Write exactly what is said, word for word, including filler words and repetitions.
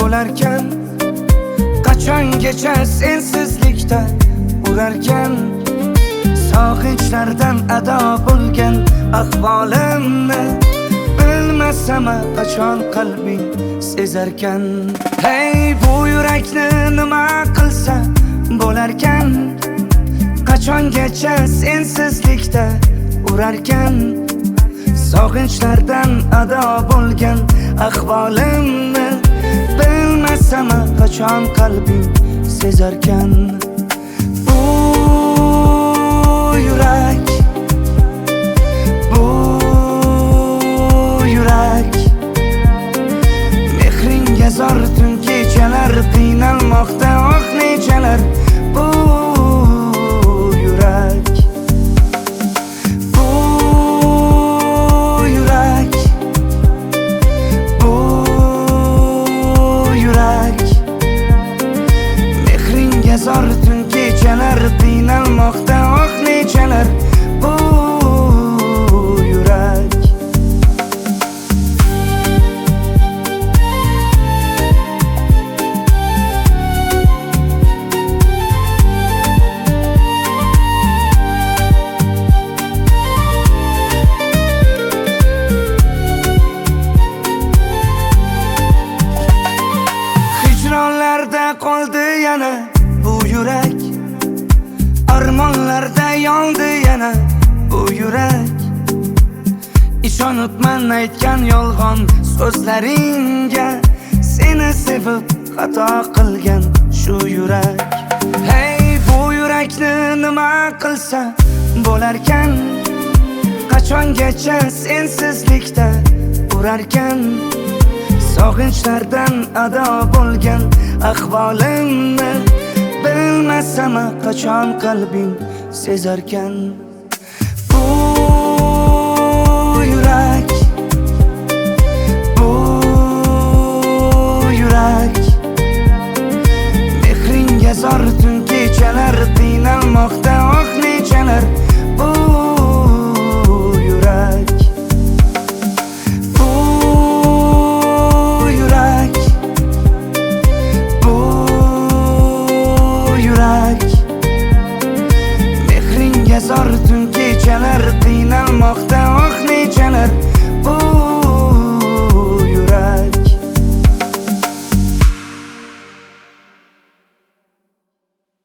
bo'larkan, qachongacha sensizlikda urarkan, sog'inchlardan ado bo'lgan ahvolimni bilmasam qachon qalbing sezarkan. Hey, bu yurakni nima qilsa bo'larkan, qachongacha sensizlikda urarkan, sog'inchlardan ado bo'lgan ahvolimni bilmasam qachon qalbing sezarkan. Bu yurak, bu yurak, mehringga zor tun kechalar, qiynalmoqda oh nechalar. Bu yurak, bu yurak, bu yurak, mehringga zor tun kechalar, qiynalmoqda oh nechalar. Bu yurak. Hijronlarda qoldi yana bu yurak, armonlarda yondi yana bu yurak. Ishonibman aytgan yolg'on so'zlaringga, seni sevib xato qilgan shu yurak. Hey, bu yurakni nima qilsa bo'larkan, qachongacha sensizlikda urarkan, sog'inchlardan ado bo'lgan ahvolimni bilmasam qachon qalbing sezarkan.